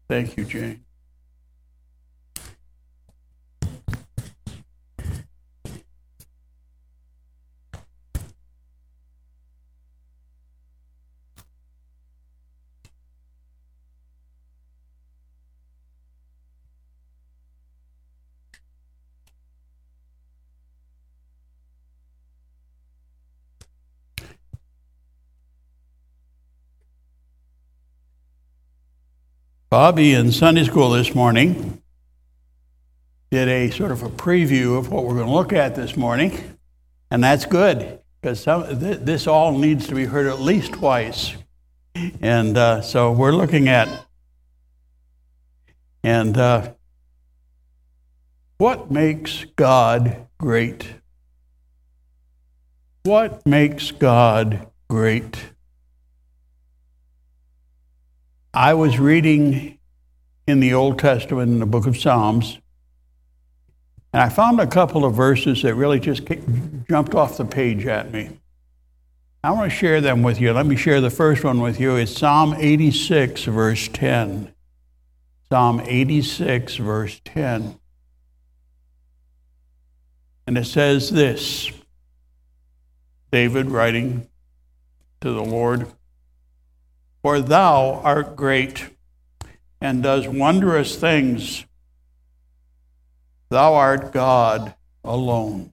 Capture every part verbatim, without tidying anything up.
Thank you, Jane. Bobby in Sunday school this morning did a sort of a preview of what we're going to look at this morning, and that's good because some, th- this all needs to be heard at least twice. And uh, so we're looking at and uh, what makes God great? What makes God great? I was reading in the Old Testament in the book of Psalms, and I found a couple of verses that really just jumped off the page at me. I want to share them with you. Let me share the first one with you. It's Psalm eighty-six, verse ten. Psalm eighty-six, verse ten. And it says this, David writing to the Lord, "For thou art great, and does wondrous things. Thou art God alone.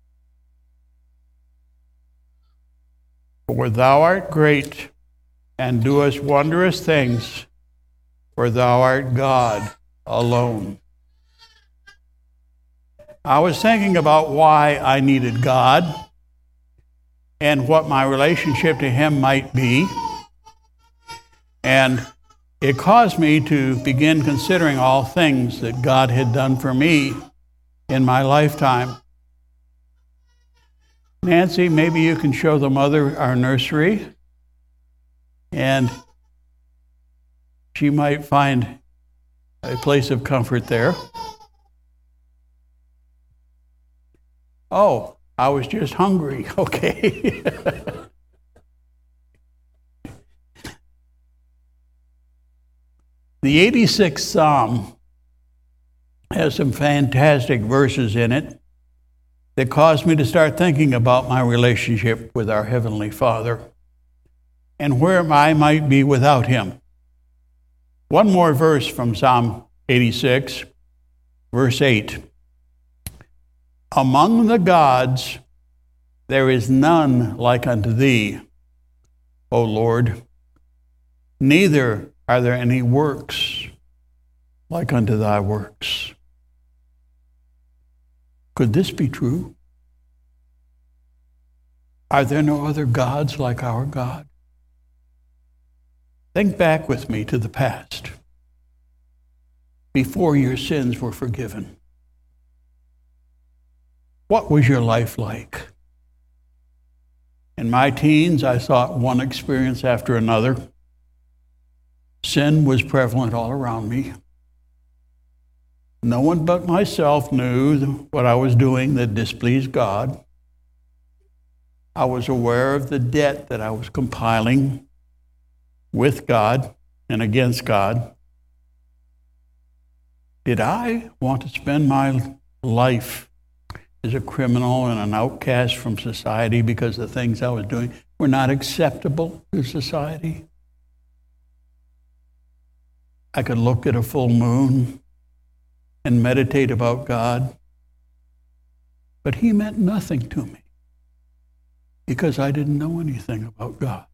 For thou art great, and doest wondrous things, for thou art God alone." I was thinking about why I needed God and what my relationship to Him might be. And it caused me to begin considering all things that God had done for me in my lifetime. Nancy, maybe you can show the mother our nursery, and she might find a place of comfort there. Oh, I was just hungry. Okay. The eighty-sixth Psalm has some fantastic verses in it that caused me to start thinking about my relationship with our Heavenly Father and where I might be without Him. One more verse from Psalm eighty-six, verse eight. "Among the gods there is none like unto Thee, O Lord, neither are there any works like unto Thy works." Could this be true? Are there no other gods like our God? Think back with me to the past, before your sins were forgiven. What was your life like? In my teens, I thought one experience after another. Sin was prevalent all around me. No one but myself knew what I was doing that displeased God. I was aware of the debt that I was compiling with God and against God. Did I want to spend my life as a criminal and an outcast from society because the things I was doing were not acceptable to society? I could look at a full moon and meditate about God, but He meant nothing to me because I didn't know anything about God.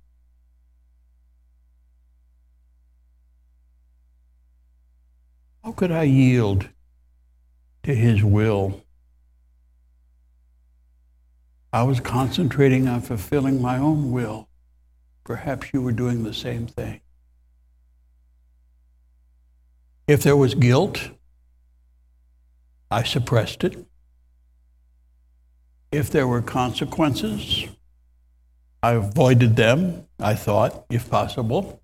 How could I yield to His will? I was concentrating on fulfilling my own will. Perhaps you were doing the same thing. If there was guilt, I suppressed it. If there were consequences, I avoided them, I thought, if possible.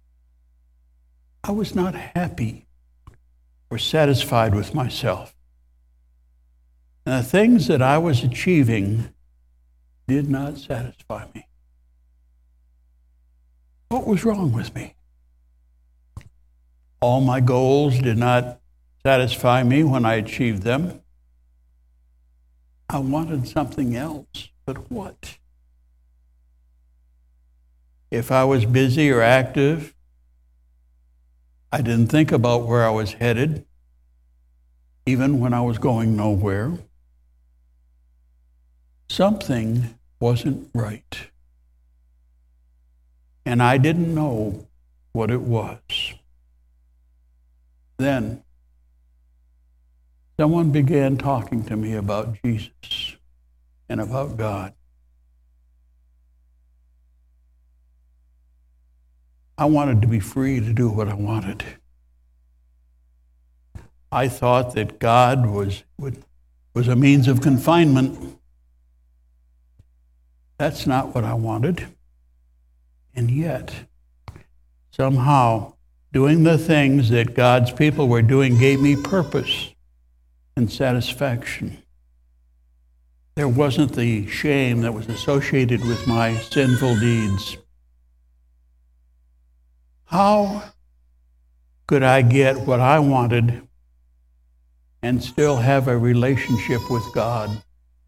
I was not happy or satisfied with myself. And the things that I was achieving did not satisfy me. What was wrong with me? All my goals did not satisfy me when I achieved them. I wanted something else, but what? If I was busy or active, I didn't think about where I was headed, even when I was going nowhere. Something wasn't right. And I didn't know what it was. Then, someone began talking to me about Jesus and about God. I wanted to be free to do what I wanted. I thought that God was, was a means of confinement. That's not what I wanted. And yet, somehow, doing the things that God's people were doing gave me purpose and satisfaction. There wasn't the shame that was associated with my sinful deeds. How could I get what I wanted and still have a relationship with God?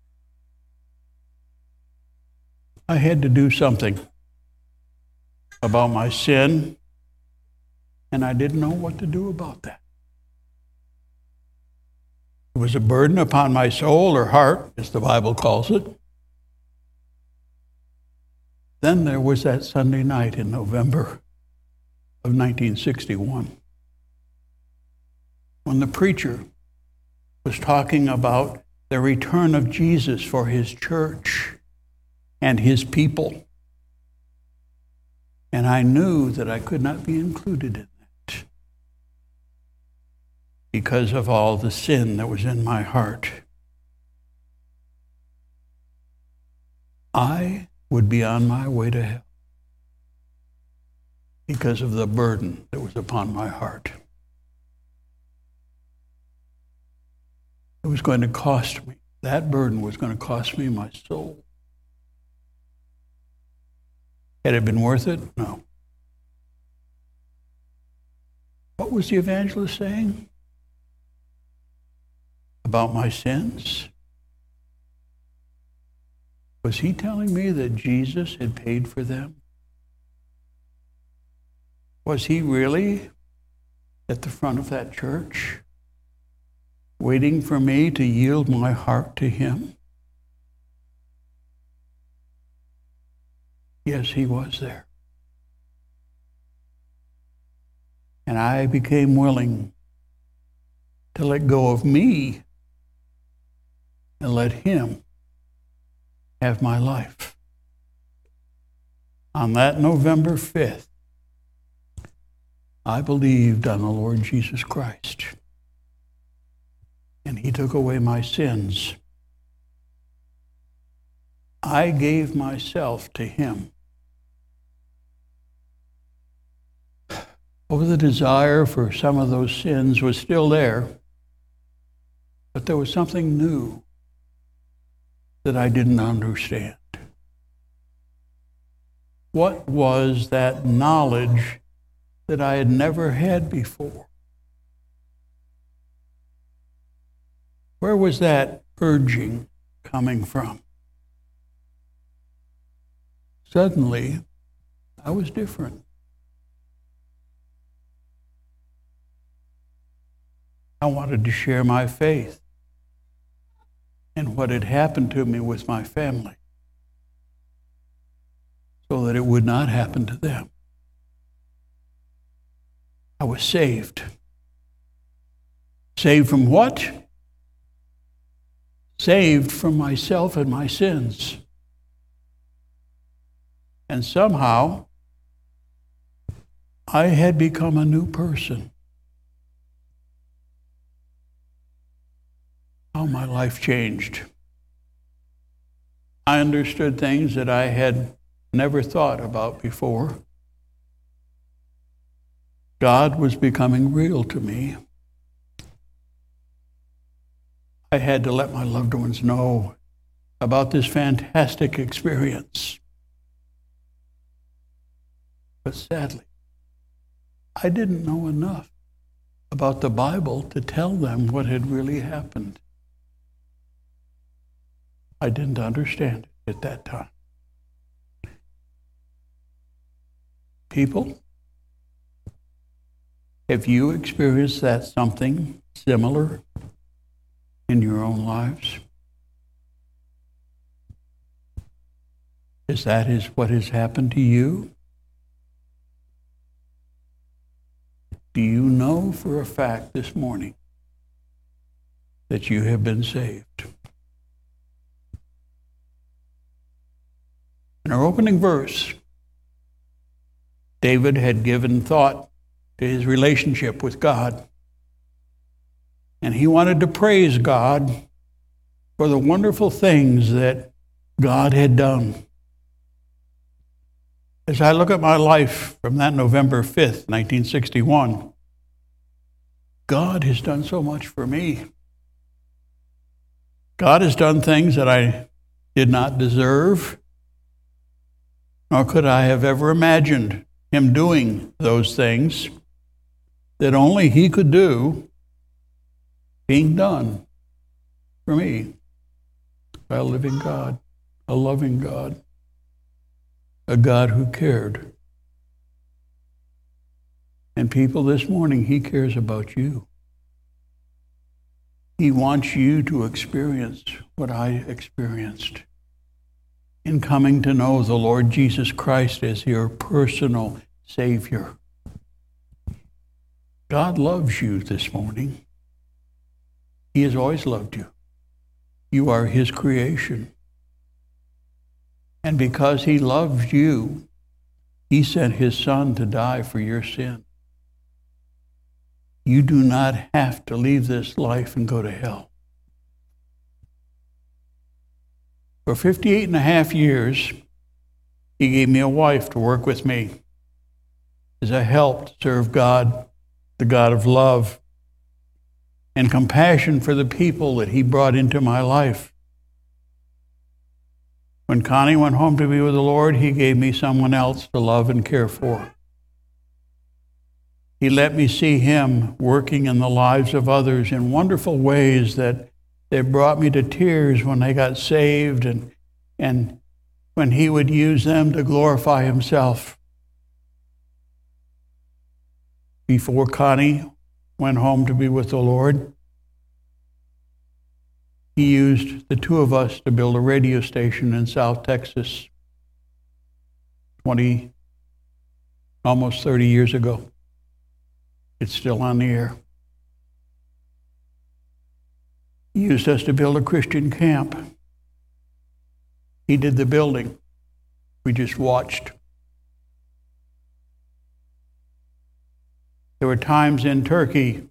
I had to do something about my sin, and I didn't know what to do about that. It was a burden upon my soul or heart, as the Bible calls it. Then there was that Sunday night in November of nineteen sixty-one, when the preacher was talking about the return of Jesus for his church and his people. And I knew that I could not be included in that because of all the sin that was in my heart. I would be on my way to hell because of the burden that was upon my heart. It was going to cost me. That burden was going to cost me my soul. Had it been worth it? No. What was the evangelist saying about my sins? Was he telling me that Jesus had paid for them? Was he really at the front of that church, waiting for me to yield my heart to him? Yes, he was there. And I became willing to let go of me and let him have my life. On that November fifth, I believed on the Lord Jesus Christ, and he took away my sins. I gave myself to him. Oh, the desire for some of those sins was still there, but there was something new that I didn't understand. What was that knowledge that I had never had before? Where was that urging coming from? Suddenly, I was different. I wanted to share my faith and what had happened to me with my family so that it would not happen to them. I was saved. Saved from what? Saved from myself and my sins. And somehow, I had become a new person. How my life changed. I understood things that I had never thought about before. God was becoming real to me. I had to let my loved ones know about this fantastic experience. But sadly, I didn't know enough about the Bible to tell them what had really happened. I didn't understand it at that time. People, have you experienced that something similar in your own lives? Is that is what has happened to you? Do you know for a fact this morning that you have been saved? In our opening verse, David had given thought to his relationship with God, and he wanted to praise God for the wonderful things that God had done. As I look at my life from that November fifth, nineteen sixty-one, God has done so much for me. God has done things that I did not deserve, nor could I have ever imagined him doing those things that only he could do, being done for me by a living God, a loving God, a God who cared. And people, this morning, he cares about you. He wants you to experience what I experienced in coming to know the Lord Jesus Christ as your personal Savior. God loves you this morning. He has always loved you. You are his creation. And because he loves you, he sent his Son to die for your sin. You do not have to leave this life and go to hell. For fifty-eight and a half years, he gave me a wife to work with me as I helped serve God, the God of love and compassion for the people that he brought into my life. When Connie went home to be with the Lord, he gave me someone else to love and care for. He let me see him working in the lives of others in wonderful ways that they brought me to tears when they got saved, and, and when he would use them to glorify himself. Before Connie went home to be with the Lord, he used the two of us to build a radio station in South Texas twenty, almost thirty years ago. It's still on the air. He used us to build a Christian camp. He did the building. We just watched. There were times in Turkey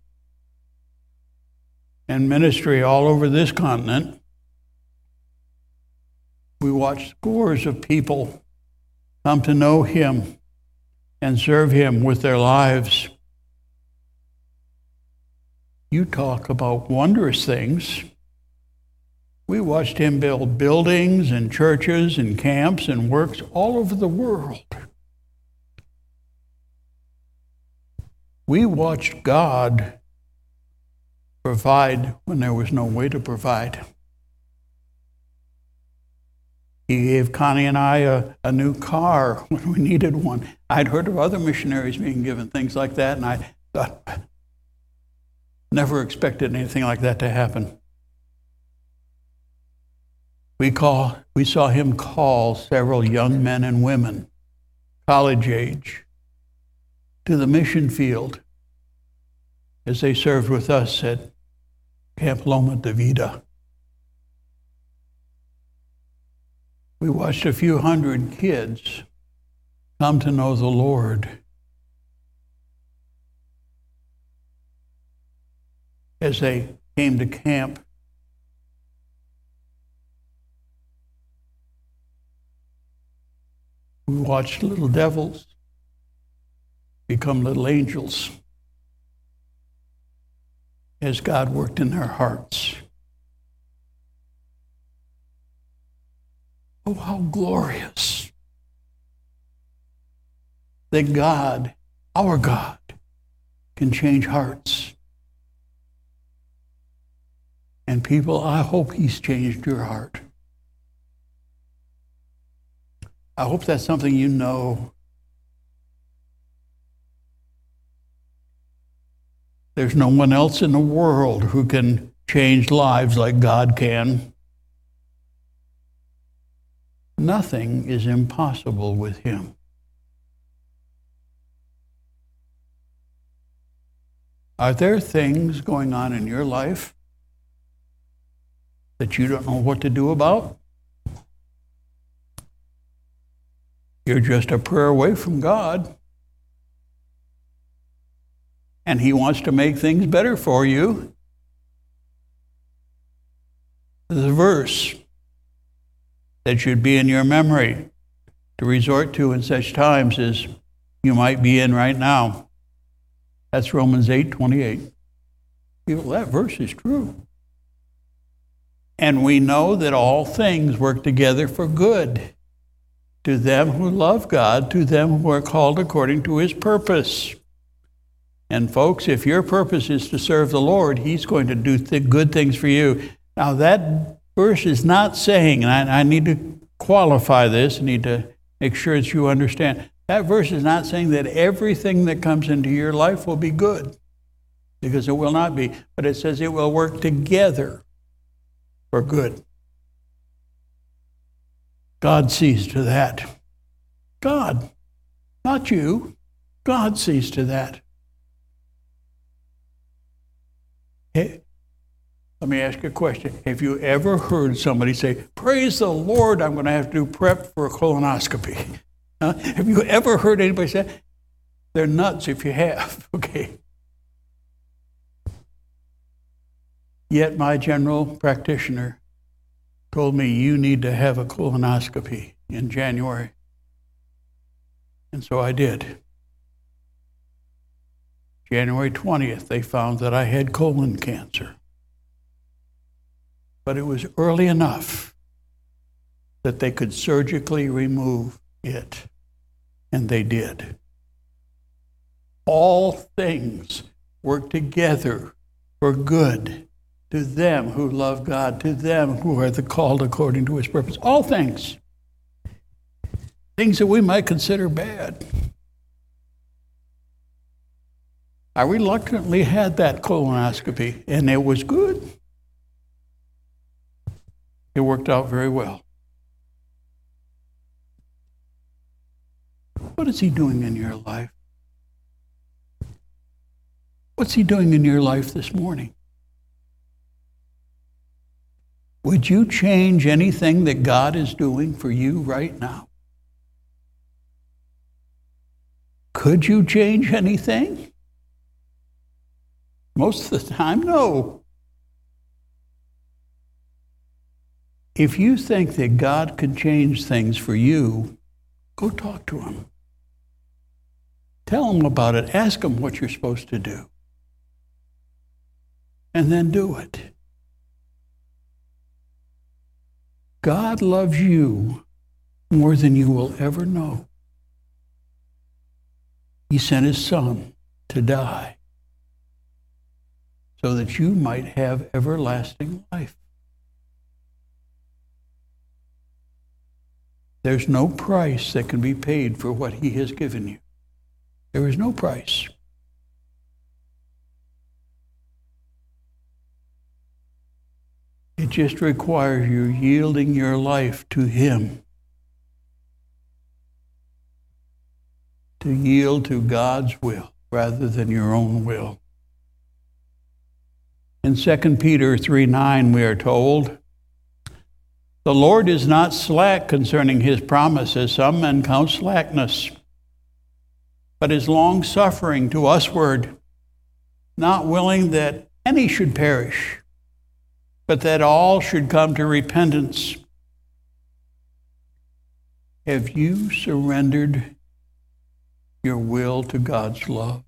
and ministry all over this continent. We watched scores of people come to know him and serve him with their lives. You talk about wondrous things. We watched him build buildings and churches and camps and works all over the world. We watched God provide when there was no way to provide. He gave Connie and I a, a new car when we needed one. I'd heard of other missionaries being given things like that, and I thought, never expected anything like that to happen. We call, we saw him call several young men and women, college age, to the mission field as they served with us at Camp Loma de Vida. We watched a few hundred kids come to know the Lord as they came to camp. We watched little devils become little angels as God worked in their hearts. Oh, how glorious that God, our God, can change hearts. people, I hope he's changed your heart. I hope that's something you know. There's no one else in the world who can change lives like God can. Nothing is impossible with him. Are there things going on in your life that you don't know what to do about? You're just a prayer away from God. And he wants to make things better for you. The verse that should be in your memory to resort to in such times as you might be in right now. That's Romans eight twenty-eight. Well, that verse is true. And we know that all things work together for good to them who love God, to them who are called according to his purpose. And folks, if your purpose is to serve the Lord, he's going to do th- good things for you. Now that verse is not saying, and I, I need to qualify this, I need to make sure that you understand, that verse is not saying that everything that comes into your life will be good, because it will not be. But it says it will work together for good. God sees to that. God, not you. God sees to that. Hey, let me ask you a question. Have you ever heard somebody say, praise the Lord, I'm going to have to do prep for a colonoscopy? Huh? Have you ever heard anybody say that? They're nuts if you have, okay? Yet my general practitioner told me you need to have a colonoscopy in January. And so I did. January twentieth, they found that I had colon cancer. But it was early enough that they could surgically remove it. And they did. All things work together for good to them who love God, to them who are the called according to his purpose. All things. Things that we might consider bad. I reluctantly had that colonoscopy, and it was good. It worked out very well. What is he doing in your life? What's he doing in your life this morning? Would you change anything that God is doing for you right now? Could you change anything? Most of the time, no. If you think that God can change things for you, go talk to him. Tell him about it. Ask him what you're supposed to do. And then do it. God loves you more than you will ever know. He sent his son to die so that you might have everlasting life. There's no price that can be paid for what he has given you. There is no price. It just requires you yielding your life to him. To yield to God's will rather than your own will. In Second Peter three nine, we are told, the Lord is not slack concerning his promises, some men count slackness, but is long-suffering to usward, not willing that any should perish, but that all should come to repentance. Have you surrendered your will to God's love?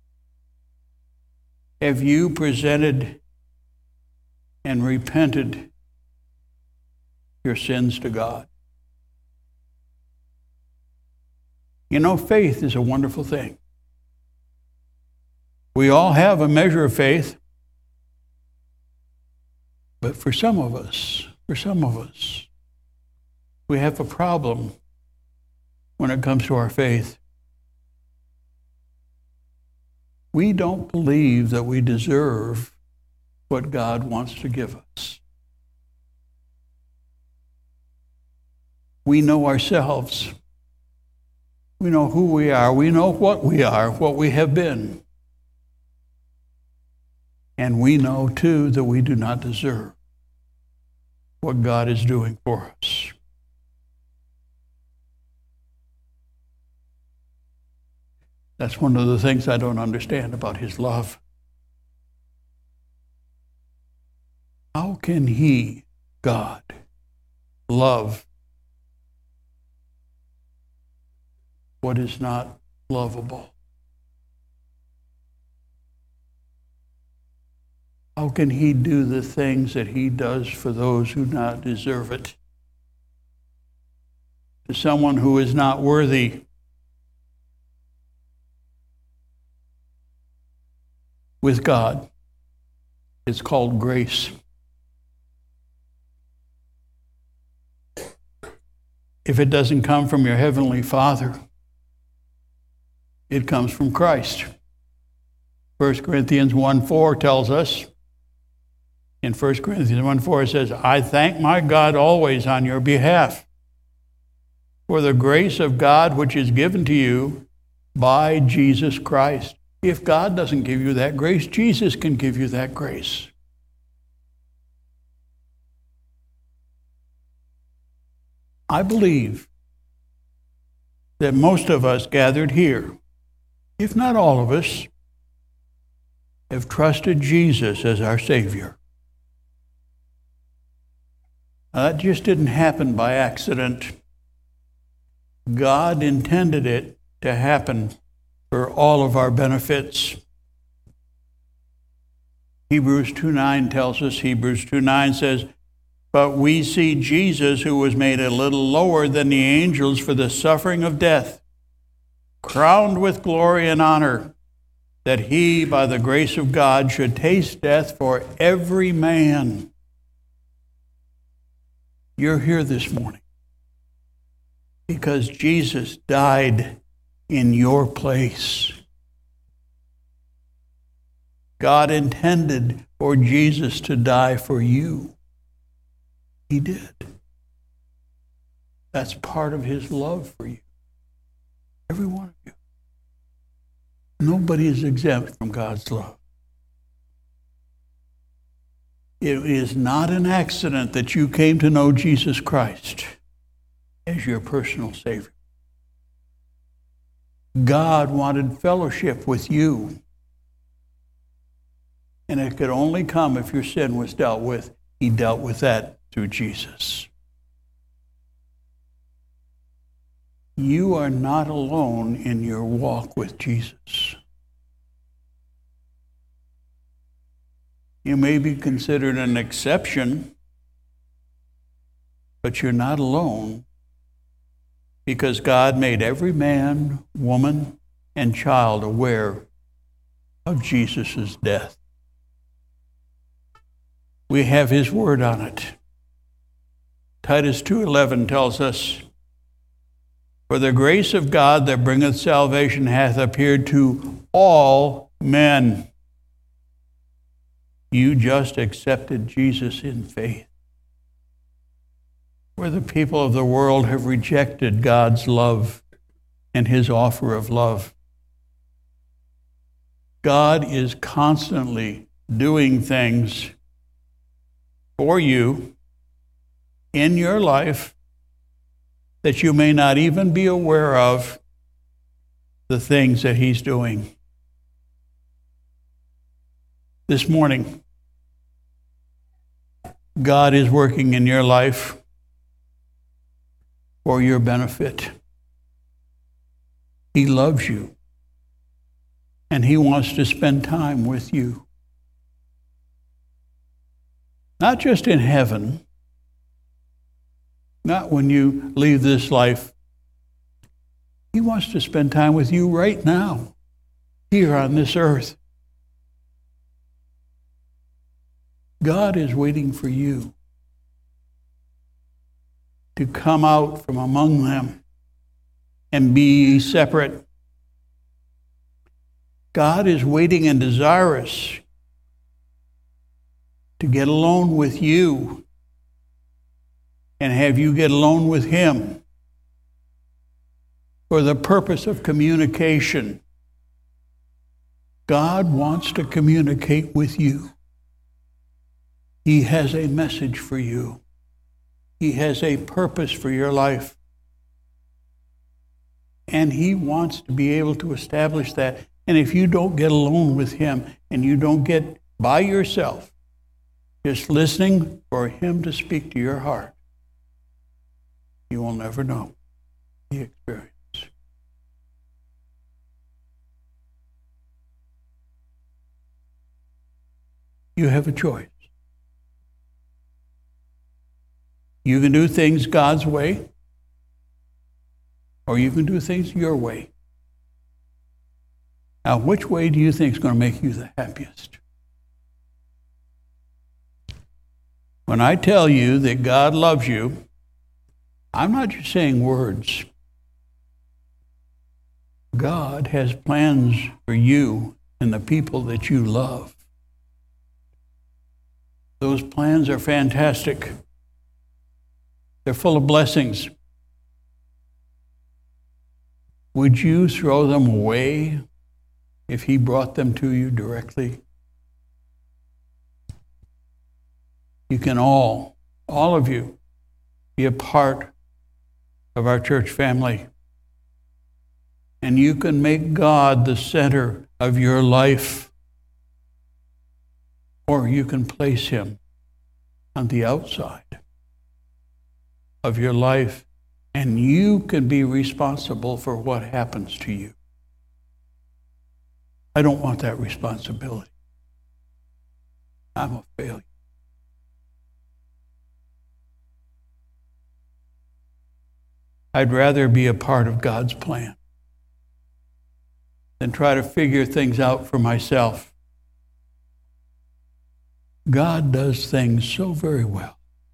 Have you presented and repented your sins to God? You know, faith is a wonderful thing. We all have a measure of faith. But for some of us, for some of us, we have a problem when it comes to our faith. We don't believe that we deserve what God wants to give us. We know ourselves. We know who we are. We know what we are, what we have been. And we know, too, that we do not deserve what God is doing for us. That's one of the things I don't understand about his love. How can he, God, love what is not lovable? How can he do the things that he does for those who do not deserve it? To someone who is not worthy. With God, it's called grace. If it doesn't come from your heavenly Father, it comes from Christ. First Corinthians one four tells us, in First Corinthians one four, it says, I thank my God always on your behalf for the grace of God which is given to you by Jesus Christ. If God doesn't give you that grace, Jesus can give you that grace. I believe that most of us gathered here, if not all of us, have trusted Jesus as our Savior. Now, that just didn't happen by accident. God intended it to happen for all of our benefits. Hebrews two nine tells us, Hebrews two nine says, but we see Jesus, who was made a little lower than the angels for the suffering of death, crowned with glory and honor, that he, by the grace of God, should taste death for every man. You're here this morning because Jesus died in your place. God intended for Jesus to die for you. He did. That's part of his love for you. Every one of you. Nobody is exempt from God's love. It is not an accident that you came to know Jesus Christ as your personal Savior. God wanted fellowship with you. And it could only come if your sin was dealt with. He dealt with that through Jesus. You are not alone in your walk with Jesus. You may be considered an exception, but you're not alone, because God made every man, woman, and child aware of Jesus' death. We have his word on it. Titus two eleven tells us, for the grace of God that bringeth salvation hath appeared to all men. You just accepted Jesus in faith. Where the people of the world have rejected God's love and his offer of love. God is constantly doing things for you in your life that you may not even be aware of the things that he's doing. This morning, God is working in your life for your benefit. He loves you, and he wants to spend time with you. Not just in heaven, not when you leave this life. He wants to spend time with you right now, here on this earth. God is waiting for you to come out from among them and be separate. God is waiting and desirous to get alone with you and have you get alone with Him for the purpose of communication. God wants to communicate with you. He has a message for you. He has a purpose for your life. And He wants to be able to establish that. And if you don't get alone with Him and you don't get by yourself, just listening for Him to speak to your heart, you will never know the experience. You have a choice. You can do things God's way, or you can do things your way. Now, which way do you think is going to make you the happiest? When I tell you that God loves you, I'm not just saying words. God has plans for you and the people that you love. Those plans are fantastic. They're full of blessings. Would you throw them away if He brought them to you directly? You can all, all of you, be a part of our church family. And you can make God the center of your life. Or you can place Him on the outside of your life, and you can be responsible for what happens to you. I don't want that responsibility. I'm a failure. I'd rather be a part of God's plan than try to figure things out for myself. God does things so very well.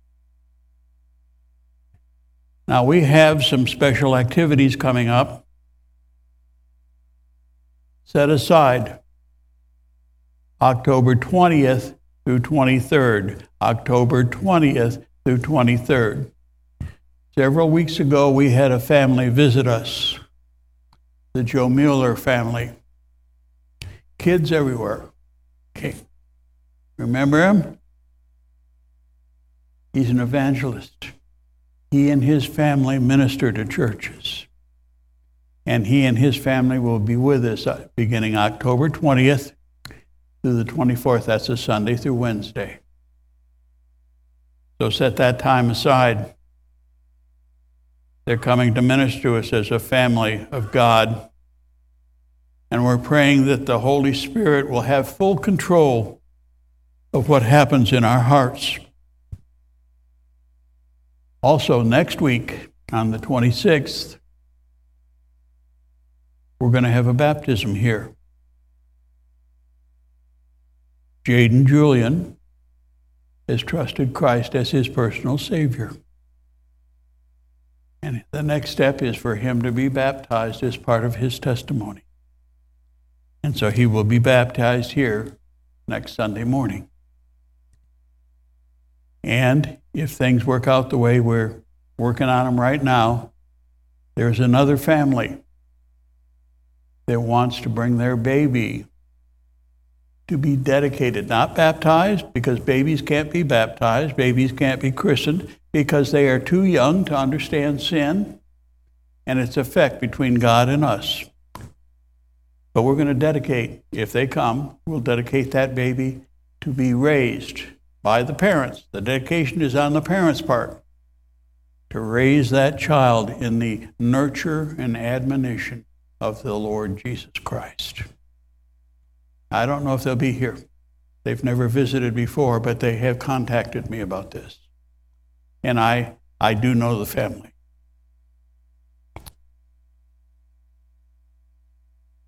Now, we have some special activities coming up. Set aside October twentieth through twenty-third. October twentieth through twenty-third. Several weeks ago, we had a family visit us, the Joe Mueller family. Kids everywhere. Okay. Remember him? He's an evangelist. He and his family minister to churches. And he and his family will be with us beginning October twentieth through the twenty-fourth. That's a Sunday through Wednesday. So set that time aside. They're coming to minister to us as a family of God. And we're praying that the Holy Spirit will have full control of what happens in our hearts. Also, next week, on the twenty-sixth, we're going to have a baptism here. Jaden Julian has trusted Christ as his personal Savior. And the next step is for him to be baptized as part of his testimony. And so he will be baptized here next Sunday morning. And if things work out the way we're working on them right now, there's another family that wants to bring their baby to be dedicated, not baptized, because babies can't be baptized, babies can't be christened, because they are too young to understand sin and its effect between God and us. But we're going to dedicate, if they come, we'll dedicate that baby to be raised by the parents. The dedication is on the parents' part, to raise that child in the nurture and admonition of the Lord Jesus Christ. I don't know if they'll be here. They've never visited before, but they have contacted me about this. And I, I do know the family.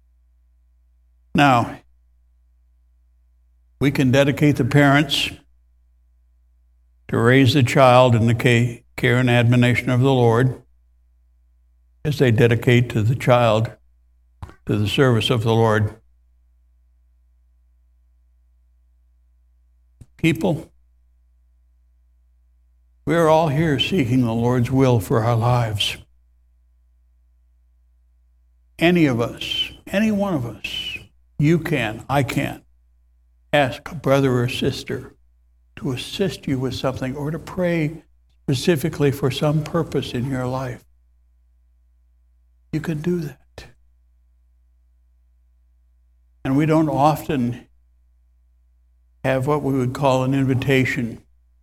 Now, we can dedicate the parents to raise the child in the care and admonition of the Lord as they dedicate to the child to the service of the Lord. People, we are all here seeking the Lord's will for our lives. Any of us, any one of us, you can, I can, ask a brother or sister to assist you with something or to pray specifically for some purpose in your life. You can do that. And we don't often have what we would call an invitation.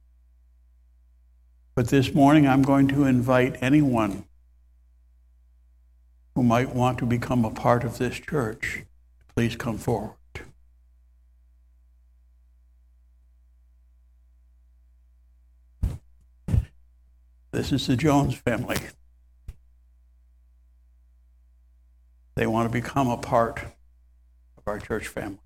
But this morning I'm going to invite anyone who might want to become a part of this church. Please come forward. This is the Jones family. They want to become a part of our church family.